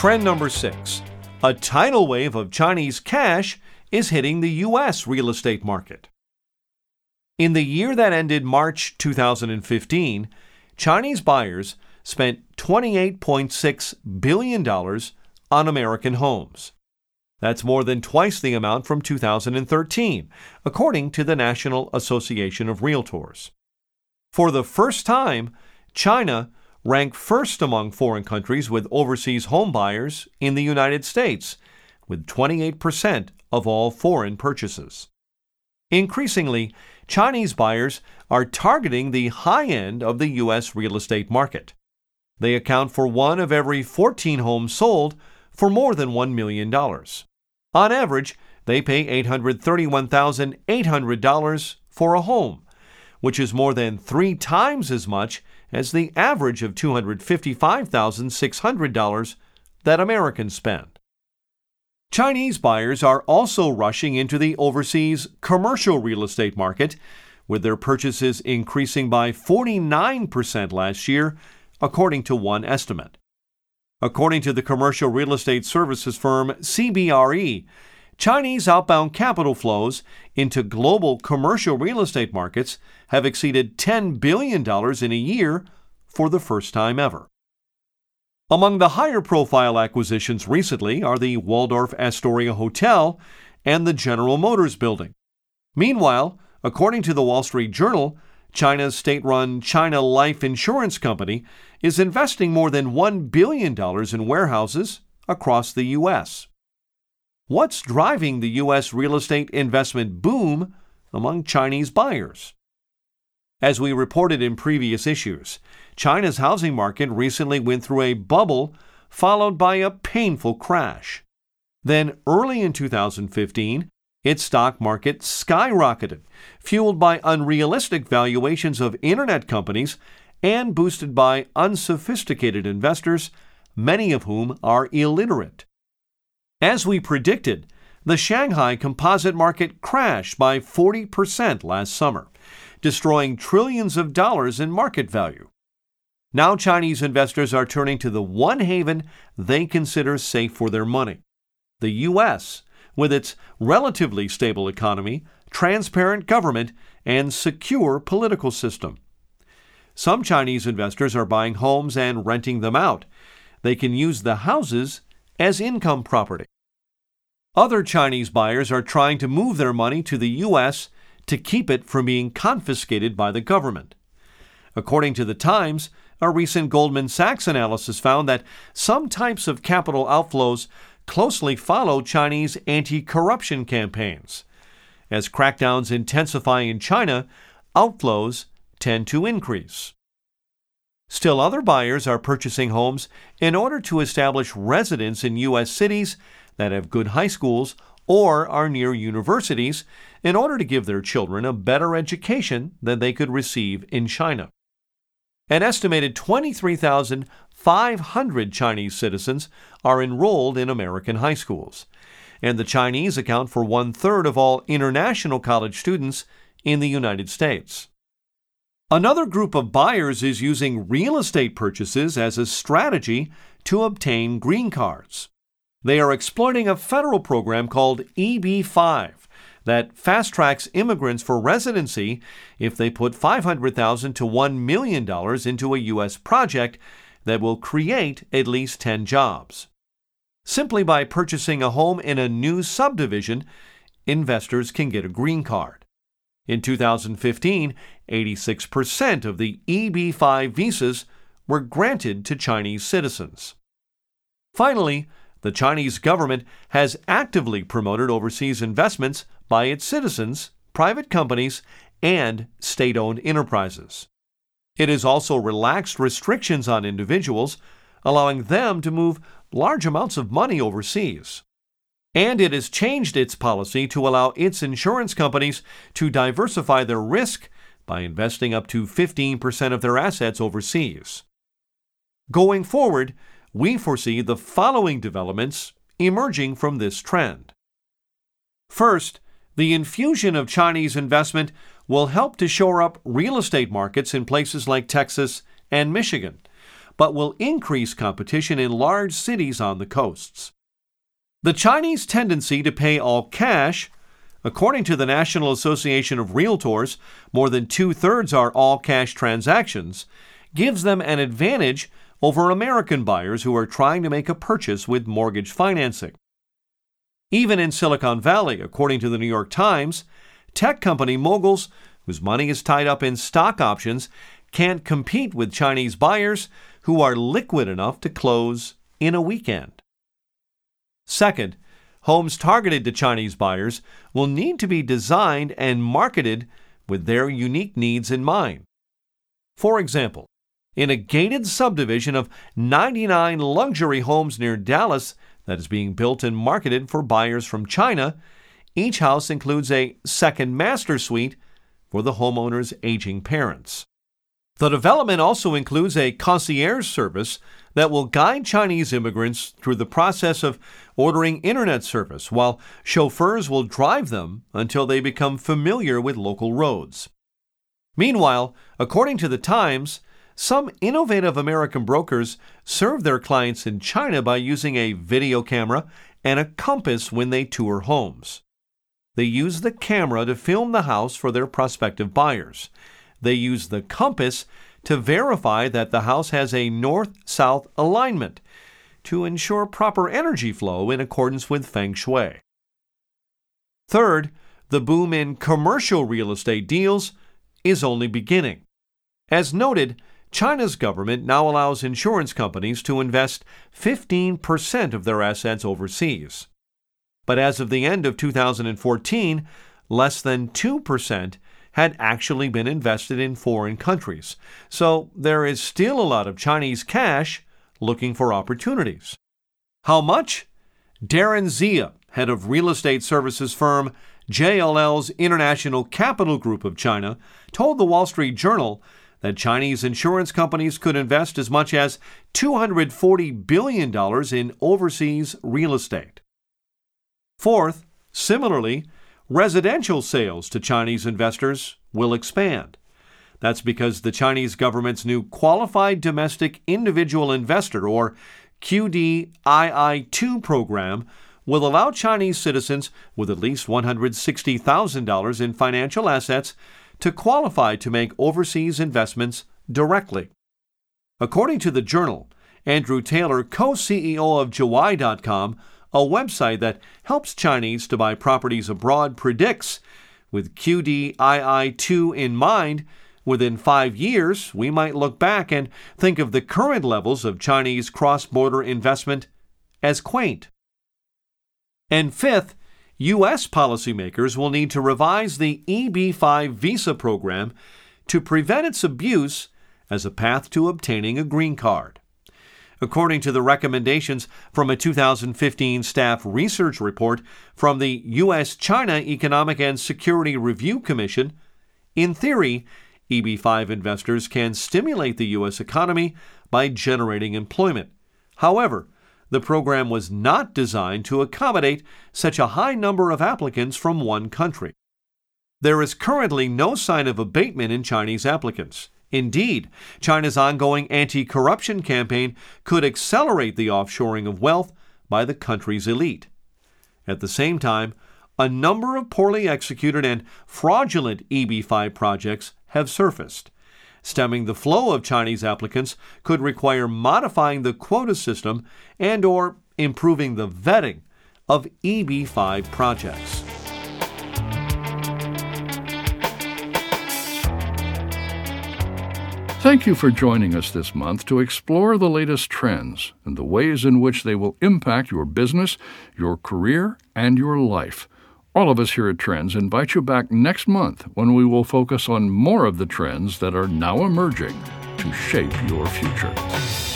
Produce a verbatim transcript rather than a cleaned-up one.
Trend number six. A tidal wave of Chinese cash is hitting the U S real estate market. In the year that ended March two thousand fifteen, Chinese buyers spent twenty-eight point six billion dollars on American homes. That's more than twice the amount from two thousand thirteen, according to the National Association of Realtors. For the first time, China ranked first among foreign countries with overseas home buyers in the United States, with twenty-eight percent of all foreign purchases. Increasingly, Chinese buyers are targeting the high end of the U S real estate market. They account for one of every fourteen homes sold for more than one million dollars. On average, they pay eight hundred thirty-one thousand eight hundred dollars for a home, which is more than three times as much as the average of two hundred fifty-five thousand six hundred dollars that Americans spend. Chinese buyers are also rushing into the overseas commercial real estate market, with their purchases increasing by forty-nine percent last year, according to one estimate. According to the commercial real estate services firm C B R E, Chinese outbound capital flows into global commercial real estate markets have exceeded ten billion dollars in a year for the first time ever. Among the higher-profile acquisitions recently are the Waldorf Astoria Hotel and the General Motors building. Meanwhile, according to the Wall Street Journal, China's state-run China Life Insurance Company is investing more than one billion dollars in warehouses across the U S. What's driving the U S real estate investment boom among Chinese buyers? As we reported in previous issues, China's housing market recently went through a bubble followed by a painful crash. Then, early in two thousand fifteen, its stock market skyrocketed, fueled by unrealistic valuations of internet companies and boosted by unsophisticated investors, many of whom are illiterate. As we predicted, the Shanghai Composite Market crashed by forty percent last summer, destroying trillions of dollars in market value. Now Chinese investors are turning to the one haven they consider safe for their money, the U S, with its relatively stable economy, transparent government, and secure political system. Some Chinese investors are buying homes and renting them out. They can use the houses as income property. Other Chinese buyers are trying to move their money to the U S to keep it from being confiscated by the government. According to the Times, a recent Goldman Sachs analysis found that some types of capital outflows closely follow Chinese anti-corruption campaigns. As crackdowns intensify in China, outflows tend to increase. Still, other buyers are purchasing homes in order to establish residence in U S cities that have good high schools or are near universities in order to give their children a better education than they could receive in China. An estimated twenty-three thousand five hundred Chinese citizens are enrolled in American high schools, and the Chinese account for one-third of all international college students in the United States. Another group of buyers is using real estate purchases as a strategy to obtain green cards. They are exploiting a federal program called E B five that fast-tracks immigrants for residency if they put five hundred thousand dollars to one million dollars into a U S project that will create at least ten jobs. Simply by purchasing a home in a new subdivision, investors can get a green card. In two thousand fifteen, eighty-six percent of the E B five visas were granted to Chinese citizens. Finally, the Chinese government has actively promoted overseas investments by its citizens, private companies, and state-owned enterprises. It has also relaxed restrictions on individuals, allowing them to move large amounts of money overseas. And it has changed its policy to allow its insurance companies to diversify their risk by investing up to fifteen percent of their assets overseas. Going forward, we foresee the following developments emerging from this trend. First, the infusion of Chinese investment will help to shore up real estate markets in places like Texas and Michigan, but will increase competition in large cities on the coasts. The Chinese tendency to pay all cash, according to the National Association of Realtors, more than two-thirds are all-cash transactions, gives them an advantage over American buyers who are trying to make a purchase with mortgage financing. Even in Silicon Valley, according to the New York Times, tech company moguls whose money is tied up in stock options can't compete with Chinese buyers who are liquid enough to close in a weekend. Second, homes targeted to Chinese buyers will need to be designed and marketed with their unique needs in mind. For example, in a gated subdivision of ninety-nine luxury homes near Dallas that is being built and marketed for buyers from China, each house includes a second master suite for the homeowner's aging parents. The development also includes a concierge service that will guide Chinese immigrants through the process of ordering internet service, while chauffeurs will drive them until they become familiar with local roads. Meanwhile, according to the Times, some innovative American brokers serve their clients in China by using a video camera and a compass when they tour homes. They use the camera to film the house for their prospective buyers. They use the compass to verify that the house has a north-south alignment to ensure proper energy flow in accordance with Feng Shui. Third, the boom in commercial real estate deals is only beginning. As noted, China's government now allows insurance companies to invest fifteen percent of their assets overseas. But as of the end of two thousand fourteen, less than two percent had actually been invested in foreign countries. So there is still a lot of Chinese cash looking for opportunities. How much? Darren Zia, head of real estate services firm J L L's International Capital Group of China, told the Wall Street Journal that Chinese insurance companies could invest as much as two hundred forty billion dollars in overseas real estate. Fourth, similarly, residential sales to Chinese investors will expand. That's because the Chinese government's new Qualified Domestic Individual Investor, or Q D I I two program, will allow Chinese citizens with at least one hundred sixty thousand dollars in financial assets to qualify to make overseas investments directly. According to the Journal, Andrew Taylor, co-C E O of Jawai dot com, a website that helps Chinese to buy properties abroad, predicts, with Q D I I two in mind, within five years, we might look back and think of the current levels of Chinese cross-border investment as quaint. And fifth, U S policymakers will need to revise the E B five visa program to prevent its abuse as a path to obtaining a green card. According to the recommendations from a two thousand fifteen staff research report from the U S China Economic and Security Review Commission, in theory, E B five investors can stimulate the U S economy by generating employment. However, the program was not designed to accommodate such a high number of applicants from one country. There is currently no sign of abatement in Chinese applicants. Indeed, China's ongoing anti-corruption campaign could accelerate the offshoring of wealth by the country's elite. At the same time, a number of poorly executed and fraudulent E B five projects have surfaced. Stemming the flow of Chinese applicants could require modifying the quota system and or improving the vetting of E B five projects. Thank you for joining us this month to explore the latest trends and the ways in which they will impact your business, your career, and your life. All of us here at Trends invite you back next month when we will focus on more of the trends that are now emerging to shape your future.